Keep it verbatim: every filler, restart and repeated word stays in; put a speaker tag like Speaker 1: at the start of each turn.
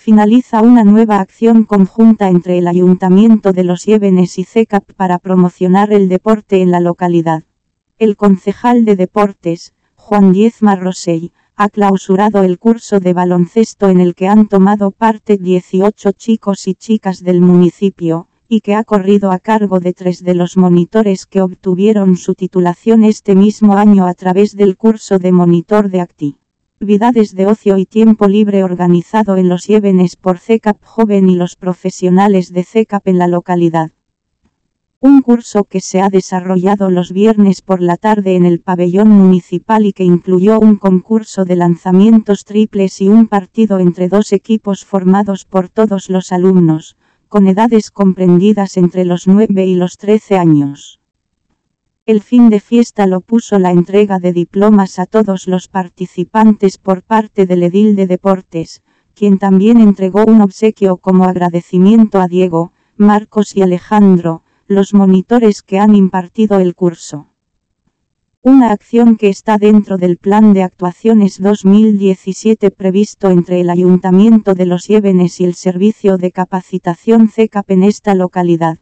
Speaker 1: Finaliza una nueva acción conjunta entre el Ayuntamiento de Los Llévenes y C E C A P para promocionar el deporte en la localidad. El concejal de Deportes, Juan Diezma Rosell, ha clausurado el curso de baloncesto en el que han tomado parte dieciocho chicos y chicas del municipio, y que ha corrido a cargo de tres de los monitores que obtuvieron su titulación este mismo año a través del curso de monitor de actividades de ocio y tiempo libre organizado en Los Llévenes por C E C A P Joven y los profesionales de C E C A P en la localidad. Un curso que se ha desarrollado los viernes por la tarde en el pabellón municipal y que incluyó un concurso de lanzamientos triples y un partido entre dos equipos formados por todos los alumnos, con edades comprendidas entre los nueve y los trece años. El fin de fiesta lo puso la entrega de diplomas a todos los participantes por parte del edil de Deportes, quien también entregó un obsequio como agradecimiento a Diego, Marcos y Alejandro, los monitores que han impartido el curso. Una acción que está dentro del Plan de Actuaciones dos mil diecisiete previsto entre el Ayuntamiento de Los Llévenes y el Servicio de Capacitación C E C A P en esta localidad.